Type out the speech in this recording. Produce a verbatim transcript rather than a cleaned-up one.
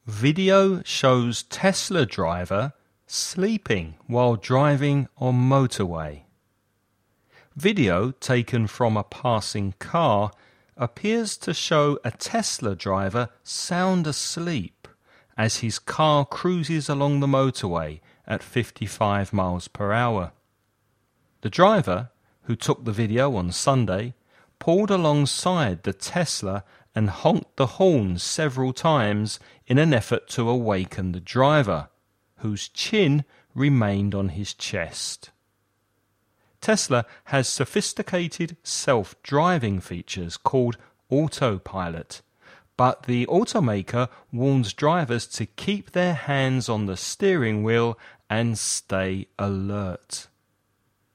Video shows Tesla driver sleeping while driving on motorway. Video taken from a passing car appears to show a Tesla driver sound asleep as his car cruises along the motorway at fifty-five miles per hour. The driver, who took the video on Sunday, pulled alongside the Tesla and honked the horn several times in an effort to awaken the driver, whose chin remained on his chest. Tesla has sophisticated self-driving features called autopilot, but the automaker warns drivers to keep their hands on the steering wheel and stay alert.